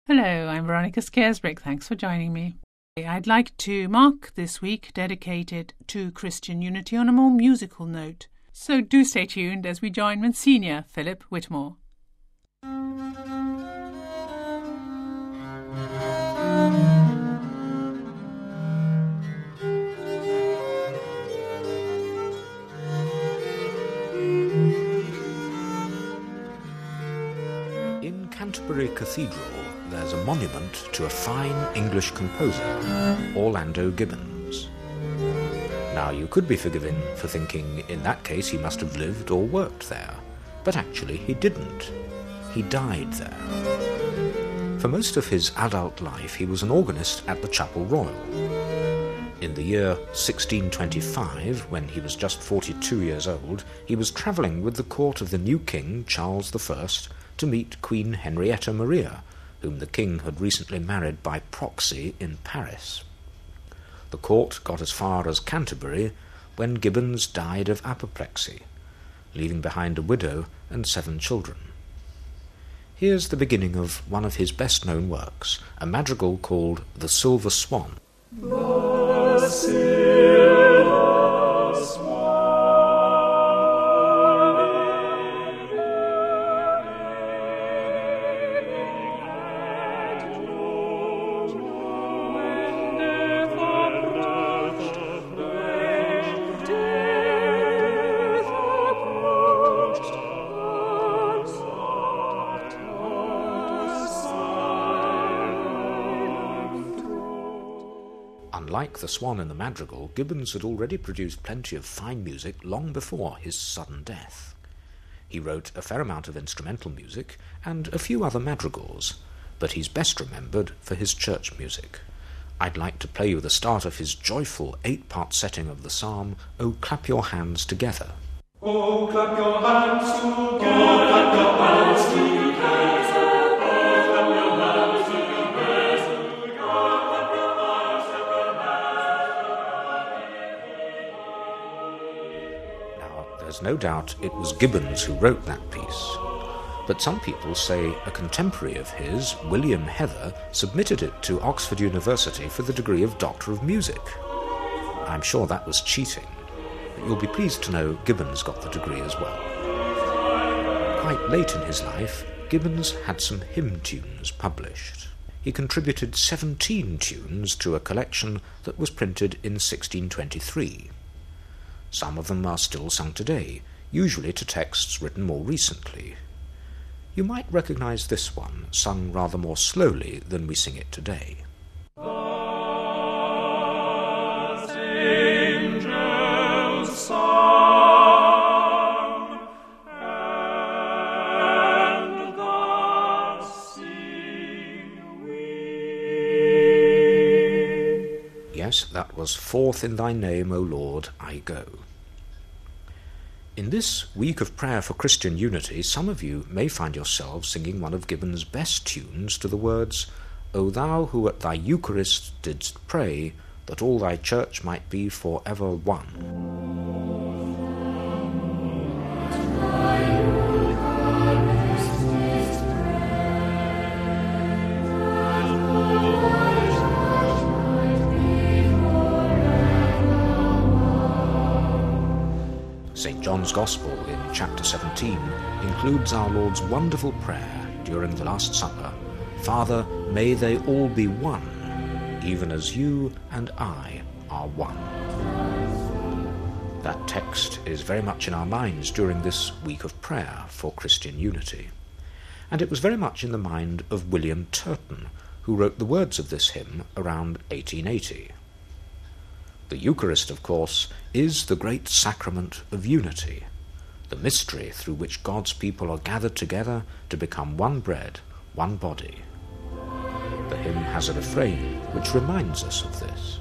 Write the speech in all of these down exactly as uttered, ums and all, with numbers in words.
Hello, I'm Veronica Scaresbrick. Thanks for joining me. I'd like to mark this week dedicated to Christian unity on a more musical note. So do stay tuned as we join Monsignor Philip Whitmore. In Canterbury Cathedral, there's a monument to a fine English composer, Orlando Gibbons. Now, you could be forgiven for thinking in that case he must have lived or worked there, but actually he didn't. He died there. For most of his adult life, he was an organist at the Chapel Royal. In the year sixteen twenty-five, when he was just forty-two years old, he was travelling with the court of the new king, Charles the First, to meet Queen Henrietta Maria, whom the king had recently married by proxy in Paris. The court got as far as Canterbury when Gibbons died of apoplexy, leaving behind a widow and seven children. Here's the beginning of one of his best-known works, a madrigal called The Silver Swan. The Silver Swan. Like the Swan in the madrigal, Gibbons had already produced plenty of fine music long before his sudden death. He wrote a fair amount of instrumental music and a few other madrigals, but he's best remembered for his church music. I'd like to play you the start of his joyful eight-part setting of the psalm, "O Clap Your Hands Together." Oh, clap your hands together. Oh, clap your hands together. There's no doubt it was Gibbons who wrote that piece, but some people say a contemporary of his, William Heather, submitted it to Oxford University for the degree of Doctor of Music. I'm sure that was cheating, but you'll be pleased to know Gibbons got the degree as well. Quite late in his life, Gibbons had some hymn tunes published. He contributed seventeen tunes to a collection that was printed in sixteen twenty-three. Some of them are still sung today, usually to texts written more recently. You might recognize this one, sung rather more slowly than we sing it today. As angels sung, and thus sing we. Yes, that was "Forth in thy name, O Lord, I go." In this week of prayer for Christian unity, some of you may find yourselves singing one of Gibbons' best tunes to the words, "O thou who at thy Eucharist didst pray, that all thy church might be for ever one." Saint John's Gospel in chapter seventeen includes our Lord's wonderful prayer during the Last Supper, "Father, may they all be one, even as you and I are one." That text is very much in our minds during this week of prayer for Christian unity. And it was very much in the mind of William Turton, who wrote the words of this hymn around eighteen eighty. The Eucharist, of course, is the great sacrament of unity, the mystery through which God's people are gathered together to become one bread, one body. The hymn has a refrain which reminds us of this.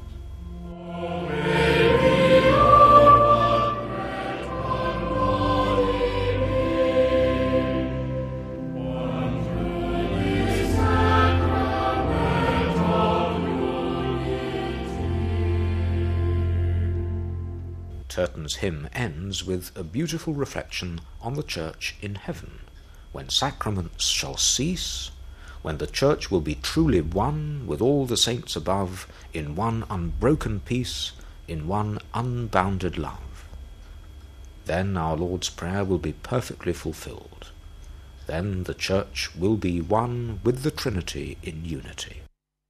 Turton's hymn ends with a beautiful reflection on the church in heaven, when sacraments shall cease, when the Church will be truly one with all the saints above, in one unbroken peace, in one unbounded love. Then our Lord's Prayer will be perfectly fulfilled. Then the Church will be one with the Trinity in unity.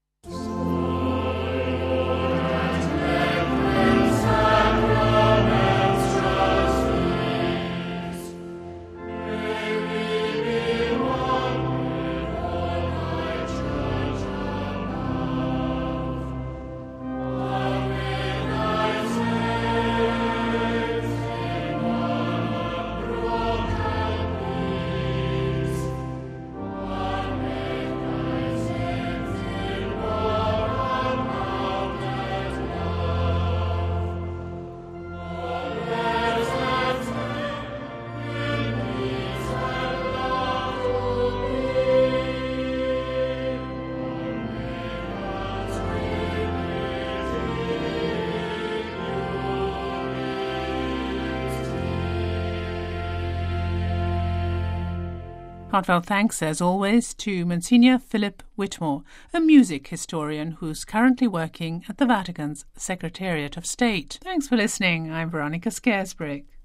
Heartfelt thanks, as always, to Monsignor Philip Whitmore, a music historian who's currently working at the Vatican's Secretariat of State. Thanks for listening. I'm Veronica Scarisbrick.